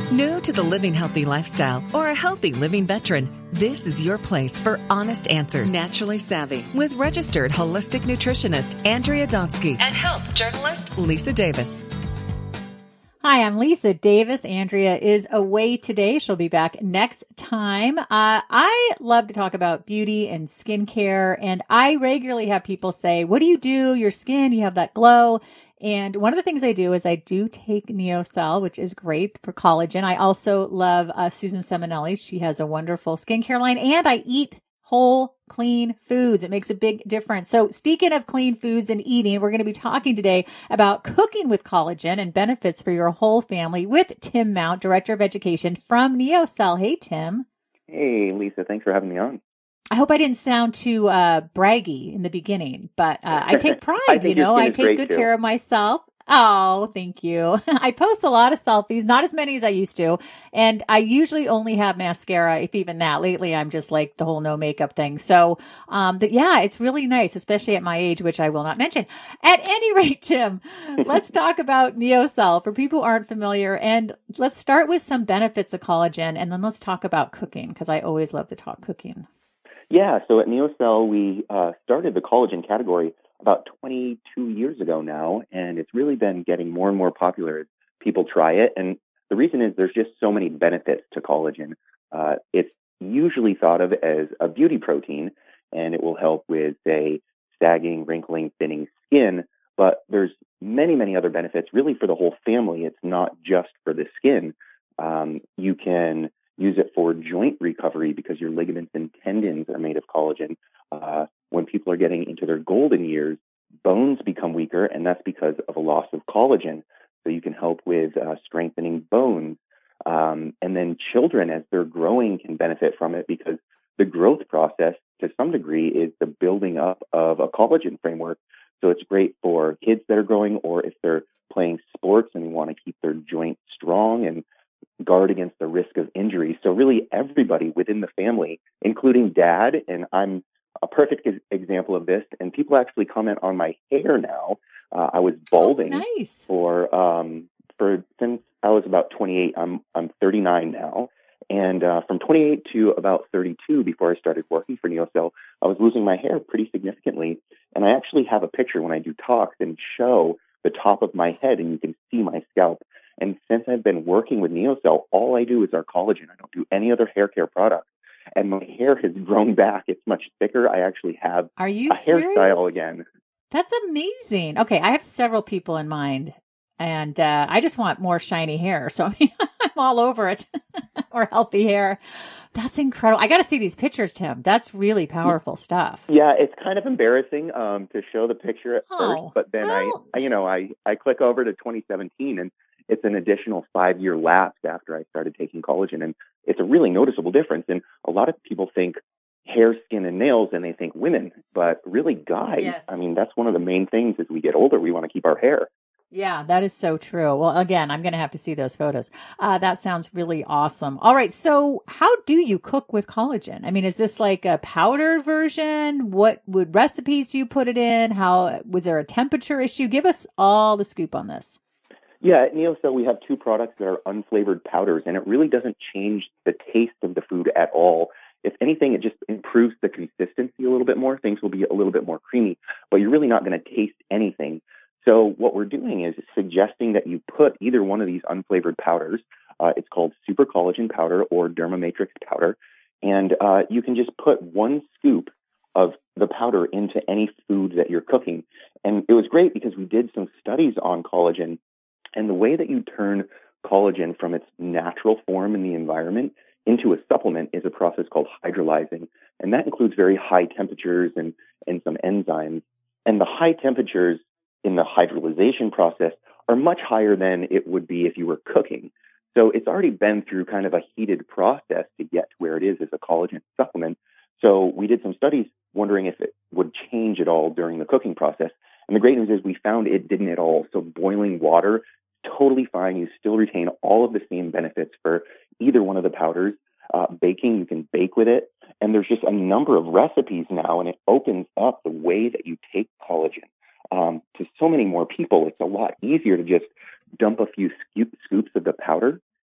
New to the living healthy lifestyle or a healthy living veteran, this is your place for honest answers. Naturally Savvy with registered holistic nutritionist Andrea Donsky and health journalist Lisa Davis. Hi, I'm Lisa Davis. Andrea is away today. She'll be back next time. I love to talk about beauty and skincare, and I regularly have people say, what do? Your skin, you have that glow. And one of the things I do is I do take NeoCell, which is great for collagen. I also love Susan Seminelli. She has a wonderful skincare line, and I eat whole, clean foods. It makes a big difference. So speaking of clean foods and eating, we're going to be talking today about cooking with collagen and benefits for your whole family with Tim Mount, Director of Education from NeoCell. Hey, Tim. Hey, Lisa. Thanks for having me on. I hope I didn't sound too braggy in the beginning, but I take pride, I take good care of myself. Oh, thank you. I post a lot of selfies, not as many as I used to. And I usually only have mascara, if even that. Lately, I'm just like the whole no makeup thing. So, but yeah, it's really nice, especially at my age, which I will not mention. At any rate, Tim, let's talk about NeoCell for people who aren't familiar. And let's start with some benefits of collagen. And then let's talk about cooking, because I always love to talk cooking. Yeah, so at NeoCell, we started the collagen category about 22 years ago now, and it's really been getting more and more popular as people try it. And the reason is there's just so many benefits to collagen. It's usually thought of as a beauty protein, and it will help with, say, sagging, wrinkling, thinning skin. But there's many, many other benefits really for the whole family. It's not just for the skin. You can use it for joint recovery because your ligaments and tendons are made of collagen. When people are getting into their golden years, bones become weaker, and that's because of a loss of collagen. So you can help with strengthening bones. And then children, as they're growing, can benefit from it because the growth process, to some degree, is the building up of a collagen framework. So it's great for kids that are growing, or if they're playing sports and want to keep their joints strong and guard against the risk of injury. So really everybody within the family, including dad, and I'm a perfect example of this, and people actually comment on my hair now. I was balding nice. for since I was about 28. I'm 39 now, and from 28 to about 32, before I started working for NeoCell, I was losing my hair pretty significantly. And I actually have a picture when I do talks and show the top of my head, and you can see my scalp. And since I've been working with NeoCell, all I do is our collagen. I don't do any other hair care product. And my hair has grown back. It's much thicker. I actually have a hairstyle again. That's amazing. Okay, I have several people in mind, and I just want more shiny hair. So I mean, I'm all over it. Or healthy hair. That's incredible. I got to see these pictures, Tim. That's really powerful stuff. Yeah, it's kind of embarrassing to show the picture at first, but then I click over to 2017, and it's an additional 5-year lapse after I started taking collagen, and it's a really noticeable difference. And a lot of people think hair, skin, and nails, and they think women, but really guys. Yes. I mean, that's one of the main things as we get older. We want to keep our hair. Yeah, that is so true. Well, again, I'm going to have to see those photos. That sounds really awesome. All right. So how do you cook with collagen? I mean, is this like a powdered version? What recipes do you put it in? Was there a temperature issue? Give us all the scoop on this. Yeah, at NeoCell, we have 2 products that are unflavored powders, and it really doesn't change the taste of the food at all. If anything, it just improves the consistency a little bit more. Things will be a little bit more creamy, but you're really not going to taste anything. So what we're doing is suggesting that you put either one of these unflavored powders. It's called Super Collagen Powder or Dermamatrix Powder, and you can just put 1 scoop of the powder into any food that you're cooking. And it was great because we did some studies on collagen. And the way that you turn collagen from its natural form in the environment into a supplement is a process called hydrolyzing. And that includes very high temperatures and some enzymes. And the high temperatures in the hydrolyzation process are much higher than it would be if you were cooking. So it's already been through kind of a heated process to get to where it is as a collagen supplement. So we did some studies wondering if it would change at all during the cooking process. And the great news is we found it didn't at all. So boiling water, totally fine. You still retain all of the same benefits for either one of the powders. Baking, you can bake with it. And there's just a number of recipes now, and it opens up the way that you take collagen to so many more people. It's a lot easier to just dump a few scoops of the powder into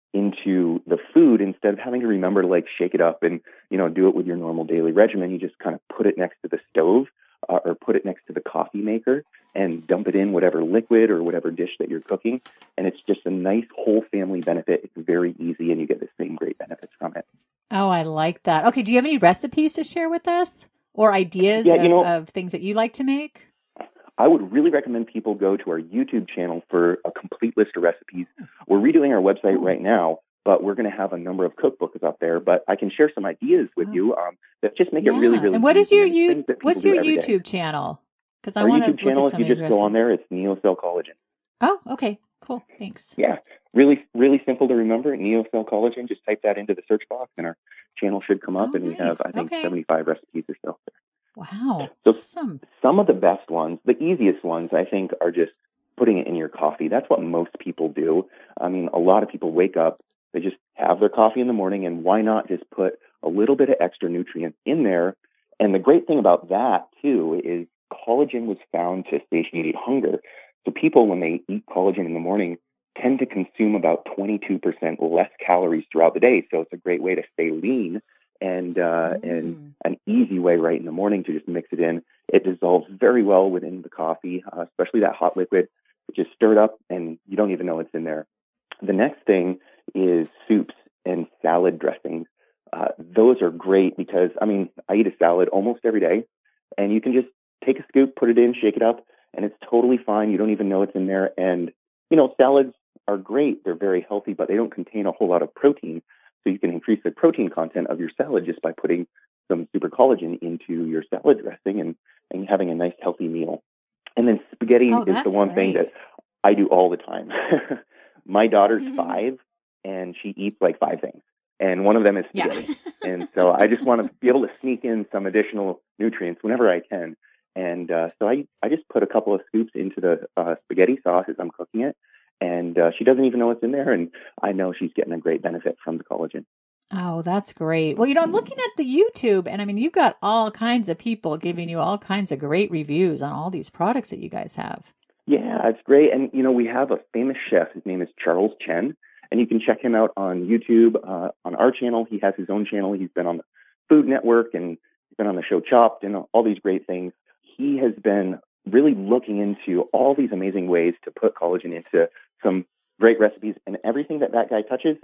into the food instead of having to remember to like shake it up and, do it with your normal daily regimen. You just kind of put it next to the stove or put it next to the coffee maker and dump it in whatever liquid or whatever dish that you're cooking. And it's just a nice whole family benefit. It's very easy and you get the same great benefits from it. Oh, I like that. Okay. Do you have any recipes to share with us or ideas of things that you like to make? I would really recommend people go to our YouTube channel for a complete list of recipes. We're redoing our website right now, but we're going to have a number of cookbooks up there. But I can share some ideas with you that just make it really, really And what is your what's your YouTube channel? Because our YouTube channel, if you just go on there, it's NeoCell Collagen. Oh, okay. Cool. Thanks. Yeah. Really, really simple to remember. NeoCell Collagen. Just type that into the search box and our channel should come up. And we have, I think, 75 recipes or so there. Wow. So awesome. Some of the best ones, the easiest ones, I think, are just putting it in your coffee. That's what most people do. I mean, a lot of people wake up, they just have their coffee in the morning, and why not just put a little bit of extra nutrients in there? And the great thing about that, too, is collagen was found to satiate hunger. So people, when they eat collagen in the morning, tend to consume about 22% less calories throughout the day. So it's a great way to stay lean and an easy way right in the morning to just mix it in. It dissolves very well within the coffee, especially that hot liquid. It just stir it up and you don't even know it's in there. The next thing is soups and salad dressings. Those are great because, I eat a salad almost every day, and you can just take a scoop, put it in, shake it up, and it's totally fine. You don't even know it's in there. And, salads are great. They're very healthy, but they don't contain a whole lot of protein. So you can increase the protein content of your salad just by putting some super collagen into your salad dressing and having a nice healthy meal. And then spaghetti is the one thing that I do all the time. My daughter's 5 and she eats like 5 things. And one of them is spaghetti. Yeah. And so I just want to be able to sneak in some additional nutrients whenever I can. And so I just put a couple of scoops into the spaghetti sauce as I'm cooking it. And she doesn't even know what's in there. And I know she's getting a great benefit from the collagen. Oh, that's great. Well, I'm looking at the YouTube and you've got all kinds of people giving you all kinds of great reviews on all these products that you guys have. Yeah, it's great. And, we have a famous chef. His name is Charles Chen. And you can check him out on YouTube. On our channel, he has his own channel. He's been on the Food Network and he's been on the show Chopped and all these great things. He has been really looking into all these amazing ways to put collagen into some great recipes, and everything that guy touches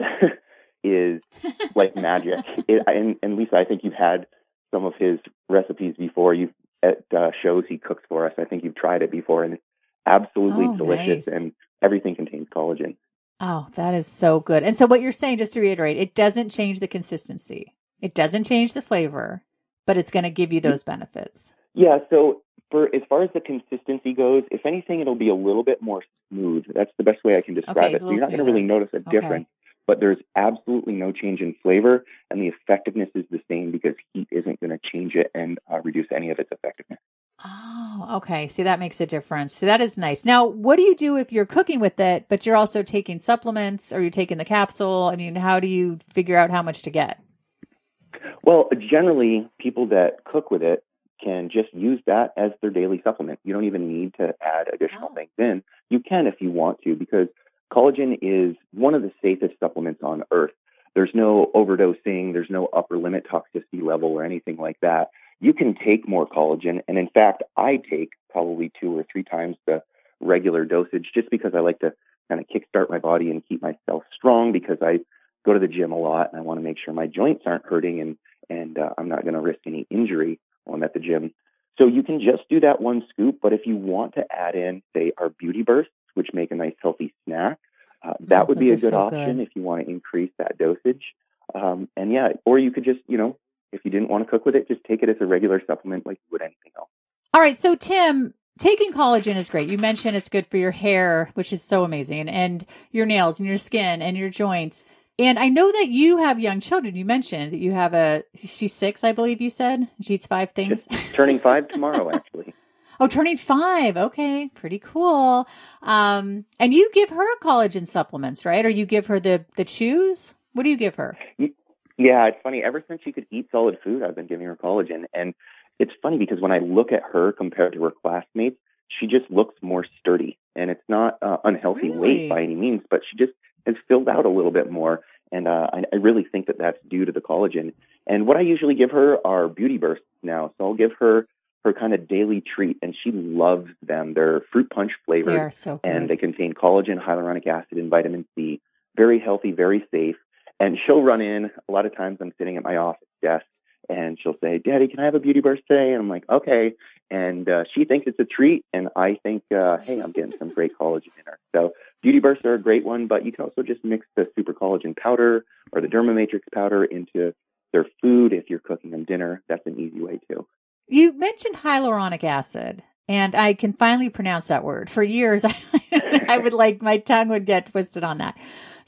is like magic. And Lisa, I think you've had some of his recipes before. You've at shows he cooks for us. I think you've tried it before, and it's absolutely delicious. Nice. And everything contains collagen. Oh, that is so good. And so what you're saying, just to reiterate, it doesn't change the consistency. It doesn't change the flavor, but it's going to give you those benefits. Yeah. So as far as the consistency goes, if anything, it'll be a little bit more smooth. That's the best way I can describe it. So you're not going to really notice a difference, but there's absolutely no change in flavor, and the effectiveness is the same because heat isn't going to change it and reduce any of its effectiveness. Oh, okay. See, that makes a difference. So that is nice. Now, what do you do if you're cooking with it, but you're also taking supplements or you're taking the capsule? How do you figure out how much to get? Well, generally, people that cook with it can just use that as their daily supplement. You don't even need to add additional things in. You can if you want to, because collagen is one of the safest supplements on earth. There's no overdosing. There's no upper limit toxicity level or anything like that. You can take more collagen. And in fact, I take probably 2 or 3 times the regular dosage just because I like to kind of kickstart my body and keep myself strong, because I go to the gym a lot and I want to make sure my joints aren't hurting and I'm not going to risk any injury while I'm at the gym. So you can just do that 1 scoop. But if you want to add in, say, our Beauty Bursts, which make a nice healthy snack, that would be a good option if you want to increase that dosage. Or you could just, if you didn't want to cook with it, just take it as a regular supplement like you would anything else. All right. So Tim, taking collagen is great. You mentioned it's good for your hair, which is so amazing, and your nails and your skin and your joints. And I know that you have young children. You mentioned that you have she's 6, I believe you said. She eats 5 things. She's turning 5 tomorrow, actually. Oh, turning 5. Okay. Pretty cool. And you give her collagen supplements, right? Or you give her the chews? What do you give her? Yeah, it's funny. Ever since she could eat solid food, I've been giving her collagen. And it's funny because when I look at her compared to her classmates, she just looks more sturdy. And it's not unhealthy weight by any means, but she just has filled out a little bit more. And I really think that that's due to the collagen. And what I usually give her are Beauty Bursts now. So I'll give her kind of daily treat, and she loves them. They're fruit punch flavored, They are so good. and they contain collagen, hyaluronic acid, and vitamin C. Very healthy, very safe. And she'll run in. A lot of times I'm sitting at my office desk, and she'll say, "Daddy, can I have a Beauty Burst today?" And I'm like, "Okay." And she thinks it's a treat, and I think, hey, I'm getting some great collagen in her. So Beauty Bursts are a great one, but you can also just mix the Super Collagen powder or the Dermamatrix powder into their food if you're cooking them dinner. That's an easy way too. You mentioned hyaluronic acid, and I can finally pronounce that word. For years, I would my tongue would get twisted on that.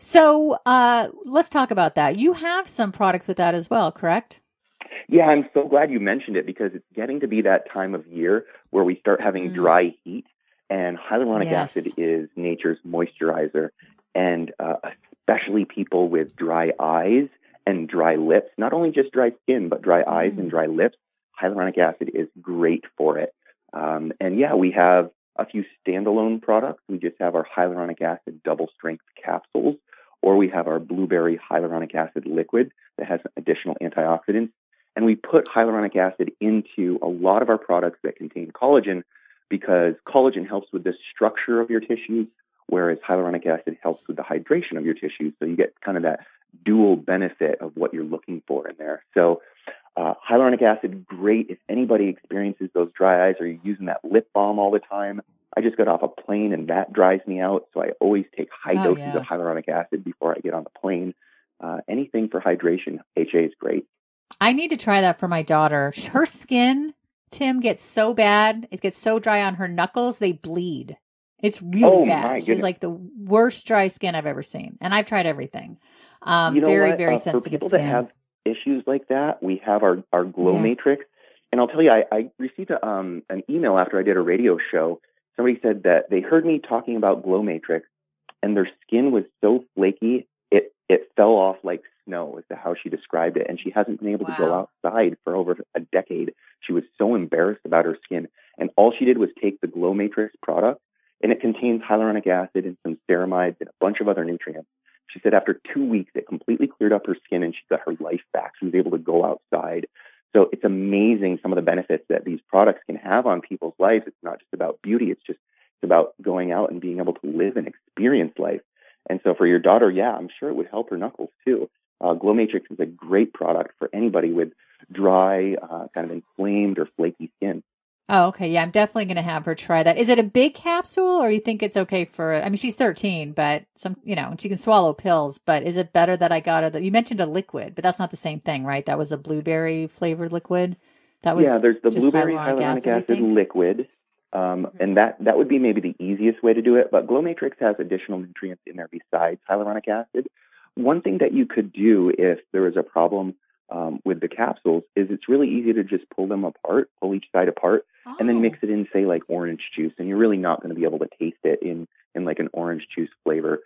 So let's talk about that. You have some products with that as well, correct? Yeah, I'm so glad you mentioned it because it's getting to be that time of year where we start having dry heat, and hyaluronic acid is nature's moisturizer. And especially people with dry eyes and dry lips, not only just dry skin, but dry eyes and dry lips, hyaluronic acid is great for it. And yeah, we have a few standalone products. We just have our hyaluronic acid double strength capsules, or we have our blueberry hyaluronic acid liquid that has additional antioxidants. And we put hyaluronic acid into a lot of our products that contain collagen because collagen helps with the structure of your tissues, whereas hyaluronic acid helps with the hydration of your tissues. So you get kind of that dual benefit of what you're looking for in there. So hyaluronic acid, great if anybody experiences those dry eyes or you're using that lip balm all the time. I just got off a plane and that dries me out. So I always take high doses of hyaluronic acid before I get on the plane. Anything for hydration, HA is great. I need to try that for my daughter. Her skin, Tim, gets so bad. It gets so dry on her knuckles, they bleed. It's really bad. She's like the worst dry skin I've ever seen. And I've tried everything. Very sensitive for people skin. that have issues like that, we have our Glow Matrix. And I'll tell you, I received an email after I did a radio show. Somebody said that they heard me talking about Glow Matrix and their skin was so flaky, it fell off like snow, as to how she described it. And she hasn't been able to go outside for over a decade. She was so embarrassed about her skin. And all she did was take the Glow Matrix product, and it contains hyaluronic acid and some ceramides and a bunch of other nutrients. She said after 2 weeks, it completely cleared up her skin and she got her life back. She was able to go outside. So it's amazing some of the benefits that these products can have on people's lives. It's not just about beauty. It's about going out and being able to live and experience life. And so for your daughter, I'm sure it would help her knuckles too. Glow Matrix is a great product for anybody with dry, kind of inflamed or flaky skin. Oh, okay. Yeah, I'm definitely going to have her try that. Is it a big capsule or you think it's okay she's 13, but she can swallow pills, but is it better that I got her you mentioned a liquid, but that's not the same thing, right? That was a blueberry flavored liquid. There's the blueberry hyaluronic acid liquid. And that would be maybe the easiest way to do it. But Glow Matrix has additional nutrients in there besides hyaluronic acid. One thing that you could do if there is a problem with the capsules is it's really easy to just pull each side apart, and then mix it in, say, like orange juice. And you're really not going to be able to taste it in like an orange juice flavor.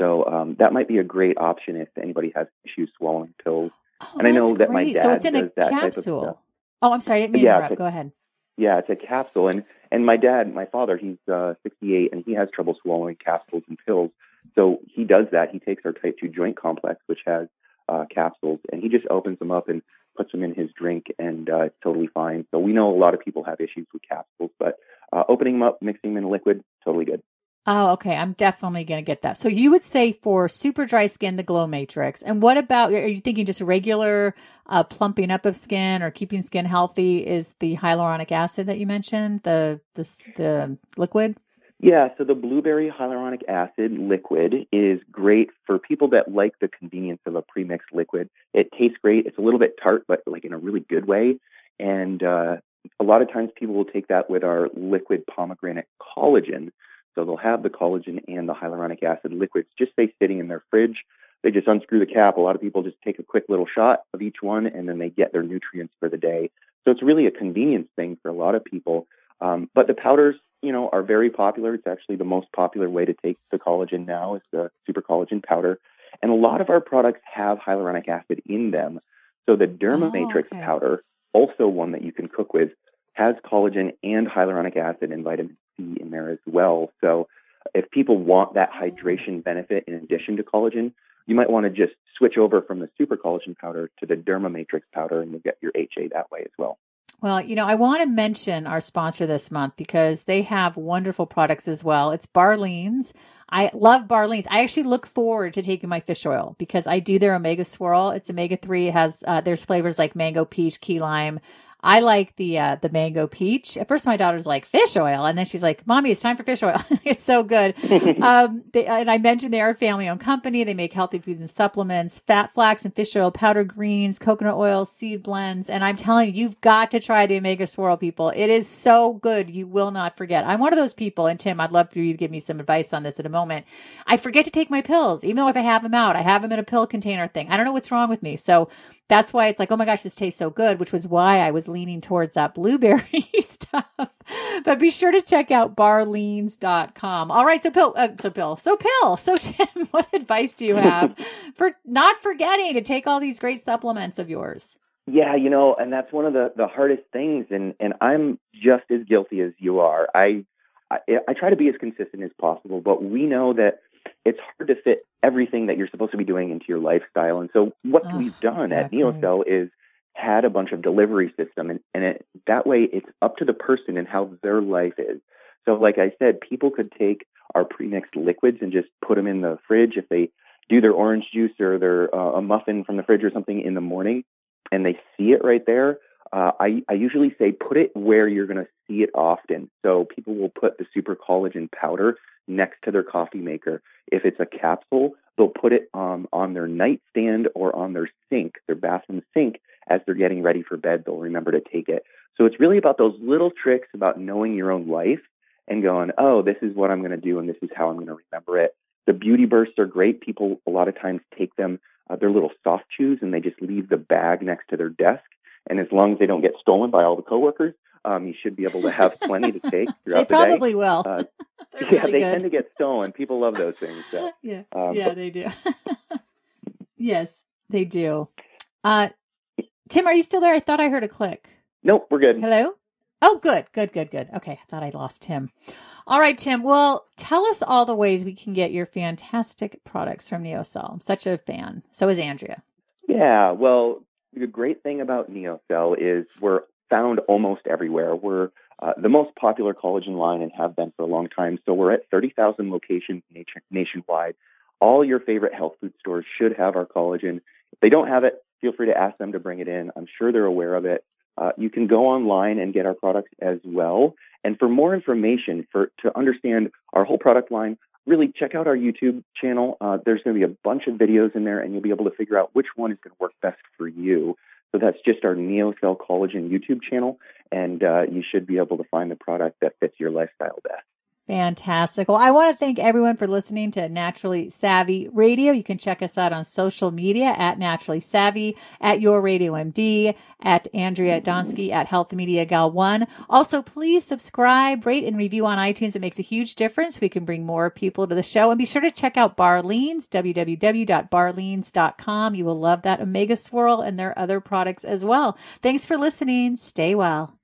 So that might be a great option if anybody has issues swallowing pills. And I know that my dad so it's in does a that capsule. type of stuff. Oh, I'm sorry. I didn't mean to interrupt. Go ahead. Yeah, it's a capsule. And my father, he's 68, and he has trouble swallowing capsules and pills. So he does that. He takes our type 2 joint complex, which has capsules, and he just opens them up and puts them in his drink, and it's totally fine. So we know a lot of people have issues with capsules, but opening them up, mixing them in a liquid, totally good. Oh, okay. I'm definitely going to get that. So you would say for super dry skin, the Glow Matrix. And what about, are you thinking just regular plumping up of skin or keeping skin healthy is the hyaluronic acid that you mentioned, the liquid? Yeah, so the blueberry hyaluronic acid liquid is great for people that like the convenience of a premixed liquid. It tastes great. It's a little bit tart, but like in a really good way. And a lot of times people will take that with our liquid pomegranate collagen. So they'll have the collagen and the hyaluronic acid liquids just sitting in their fridge. They just unscrew the cap. A lot of people just take a quick little shot of each one, and then they get their nutrients for the day. So it's really a convenience thing for a lot of people. But the powders, are very popular. It's actually the most popular way to take the collagen now is the super collagen powder. And a lot of our products have hyaluronic acid in them. So the Dermamatrix powder, also one that you can cook with, has collagen and hyaluronic acid and vitamin C in there as well. So if people want that hydration benefit in addition to collagen, you might want to just switch over from the super collagen powder to the Derma Matrix powder, and you'll get your HA that way as well. Well, I want to mention our sponsor this month because they have wonderful products as well. It's Barleans. I love Barleans. I actually look forward to taking my fish oil because I do their omega swirl. It's omega-3. It has, there's flavors like mango, peach, key lime. I like the mango peach. At first my daughter's like, fish oil. And then she's like, Mommy, it's time for fish oil. It's so good. And I mentioned they are a family owned company. They make healthy foods and supplements, fat, flax, and fish oil, powdered greens, coconut oil, seed blends. And I'm telling you, you've got to try the Omega Swirl, people. It is so good. You will not forget. I'm one of those people. And Tim, I'd love for you to give me some advice on this in a moment. I forget to take my pills, even though if I have them out, I have them in a pill container thing. I don't know what's wrong with me. So that's why it's like, oh my gosh, this tastes so good, which was why I was leaning towards that blueberry stuff. But be sure to check out barleans.com. All right. So Tim, what advice do you have for not forgetting to take all these great supplements of yours? Yeah, and that's one of the hardest things. And I'm just as guilty as you are. I try to be as consistent as possible, but we know that it's hard to fit everything that you're supposed to be doing into your lifestyle. And so what we've done at NeoCell is had a bunch of delivery system, and that way it's up to the person and how their life is. So like I said, people could take our pre-mixed liquids and just put them in the fridge if they do their orange juice or their a muffin from the fridge or something in the morning, and they see it right there. I usually say put it where you're going to see it often. So people will put the super collagen powder next to their coffee maker. If it's a capsule, they'll put it on their nightstand or on their sink, their bathroom sink, as they're getting ready for bed. They'll remember to take it. So it's really about those little tricks about knowing your own life and going, oh, this is what I'm going to do and this is how I'm going to remember it. The beauty bursts are great. People a lot of times take them, they're little soft chews, and they just leave the bag next to their desk. And as long as they don't get stolen by all the coworkers, you should be able to have plenty to take throughout the day. They probably will. They tend to get stolen. People love those things. So. Yeah, they do. Yes, they do. Tim, are you still there? I thought I heard a click. Nope, we're good. Hello? Oh, good. Okay, I thought I lost Tim. All right, Tim. Well, tell us all the ways we can get your fantastic products from NeoCell. I'm such a fan. So is Andrea. Yeah, well, the great thing about NeoCell is we're found almost everywhere. We're the most popular collagen line and have been for a long time. So we're at 30,000 locations nationwide. All your favorite health food stores should have our collagen. If they don't have it, feel free to ask them to bring it in. I'm sure they're aware of it. You can go online and get our products as well. And for more information, to understand our whole product line, really check out our YouTube channel. There's going to be a bunch of videos in there, and you'll be able to figure out which one is going to work best for you. So that's just our NeoCell Collagen YouTube channel, and you should be able to find the product that fits your lifestyle best. Fantastic. Well, I want to thank everyone for listening to Naturally Savvy Radio. You can check us out on social media at Naturally Savvy, at Your Radio MD, at Andrea Donsky, at Health Media Gal 1. Also, please subscribe, rate, and review on iTunes. It makes a huge difference. We can bring more people to the show. And be sure to check out Barleans, www.barleans.com. You will love that Omega Swirl and their other products as well. Thanks for listening. Stay well.